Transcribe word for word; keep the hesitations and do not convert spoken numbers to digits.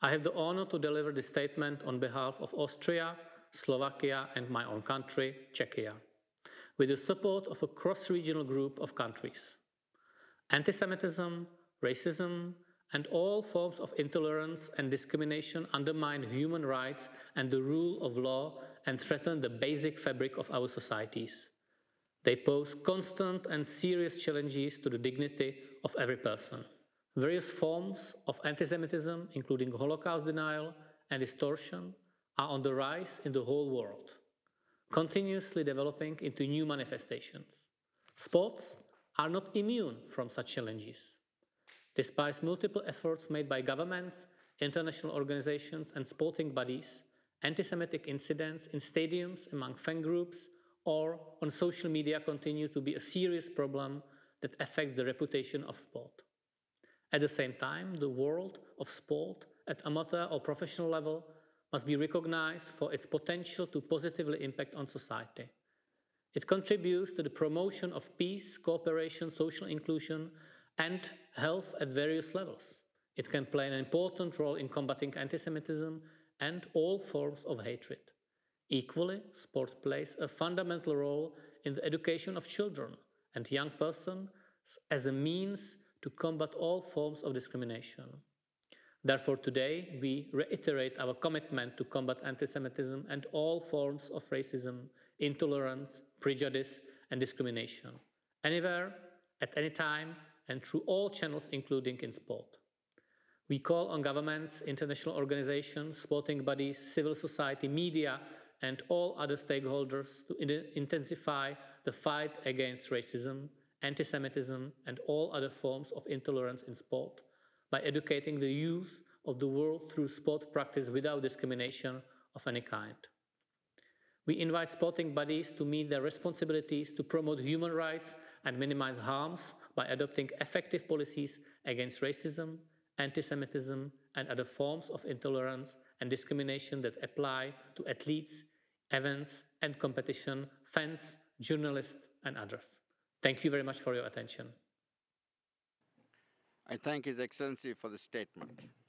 I have the honor to deliver this statement on behalf of Austria, Slovakia, and my own country, Czechia, with the support of a cross regional group of countries. Anti Semitism, racism, and all forms of intolerance and discrimination undermine human rights and the rule of law and threaten the basic fabric of our societies. They pose constant and serious challenges to the dignity of every person. Various forms of anti Semitism, including Holocaust denial and distortion, are on the rise in the whole world, continuously developing into new manifestations. Sports are not immune from such challenges. Despite multiple efforts made by governments, international organizations, and sporting bodies, anti Semitic incidents in stadiums, among fan groups, or on social media continue to be a serious problem that affects the reputation of sport. At the same time, the world of sport at amateur or professional level must be recognized for its potential to positively impact on society. It contributes to the promotion of peace, cooperation, social inclusion, and health at various levels. It can play an important role in combating anti Semitism and all forms of hatred. Equally, sport plays a fundamental role in the education of children and young persons as a means to combat all forms of discrimination. Therefore, today we reiterate our commitment to combat anti Semitism and all forms of racism, intolerance, prejudice, and discrimination, anywhere, at any time, and through all channels, including in sport. We call on governments, international organizations, sporting bodies, civil society, media, and all other stakeholders to intensify the fight against racism, anti Semitism, and all other forms of intolerance in sport by educating the youth of the world through sport practice without discrimination of any kind. We invite sporting bodies to meet their responsibilities to promote human rights and minimize harms by adopting effective policies against racism, anti Semitism, and other forms of intolerance and discrimination that apply to athletes, events and competition, fans, journalists, and others. Thank you very much for your attention. I thank His Excellency for the statement.